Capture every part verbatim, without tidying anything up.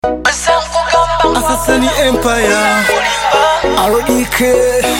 Assassin Empire Arodike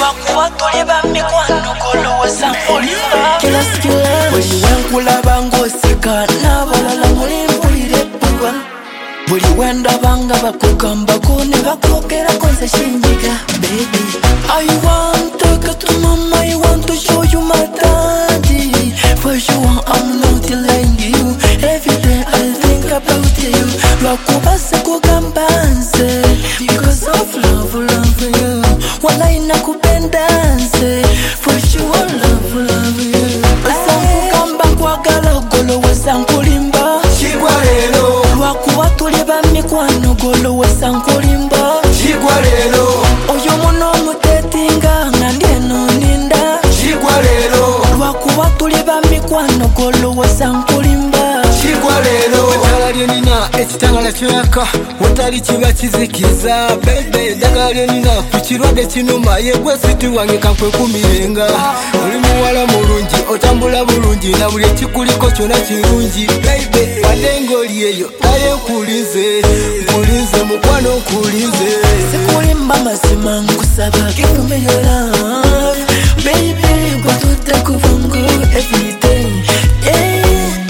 Kila skila Buli wenkula bango sika Nabalala muli mpulire buwa Buli wenda banga bakukamba kune bakokera konse shinjiga Baby I want to take to mama I want to show you my daddy For sure I'm not delaying you Every day I think about you Lwakubase kugambanze Because of love, love you Wala inakupendanze For sure love, love you Asankugamba kwagala golo wesankulimba Chigwa lelo Lwakuba tuli bamikwano golo wesankulimba Chigwa lelo Oyo muno mutetinga ngandie noninda Chigwa lelo Lwakuba tuli bamikwano golo wesankulimba Chigwa lelo Nina ekitangala kyaka watali kiba kizikiza baby dagalye nina kukirwadde kinuma yegwe siti wange kankwekumirenga oli muwala mulungi otambula bulungi na buli ekikuliko kyona kirungi baby wadenga oli eyo naye nkulinze nkulinze mukwano nkulinze sikulimba mazima nkusaba give me your love baby gwatute kuvango everyday yeah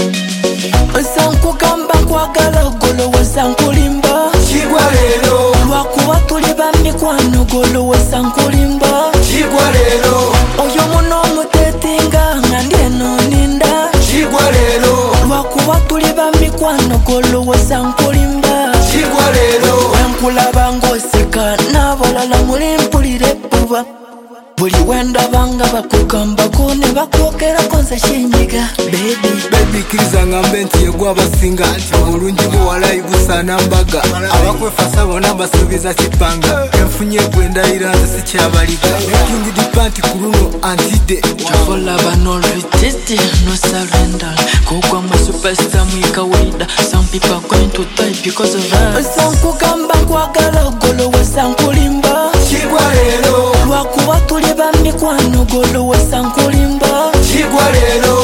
Sankugamba kwagala golo wesankulimba Chigwa lelo Lwakuba tuli bamikwano golo wesankulimba Chigwa lelo Oyo muno mutetinga ngandie noninda Chigwa lelo Lwakuba tuli bamikwano golo wesankulimba Chigwa lelo Wenkulaba ngoseka nabalala muli mpulire buba Buli wenda banga bakukamba kune bakokera konse shinjiga Baby Baby kiriza ngambe nti yegwa basinga Nti bulungi buwalayi busana mbaga Abakwefasa bona basubiza kipanga Enfunye gwenda iranze sikyabaliga Making the panty kuruno antide Chafola bano retete no surrender Kogwa ma superstar mwika waida Some people are going to die because of us Sankugamba kwagala golo wesankulimba Chigwa lelo Lwakuba tuli bamikwano golo wesankulimba Chigwa lelo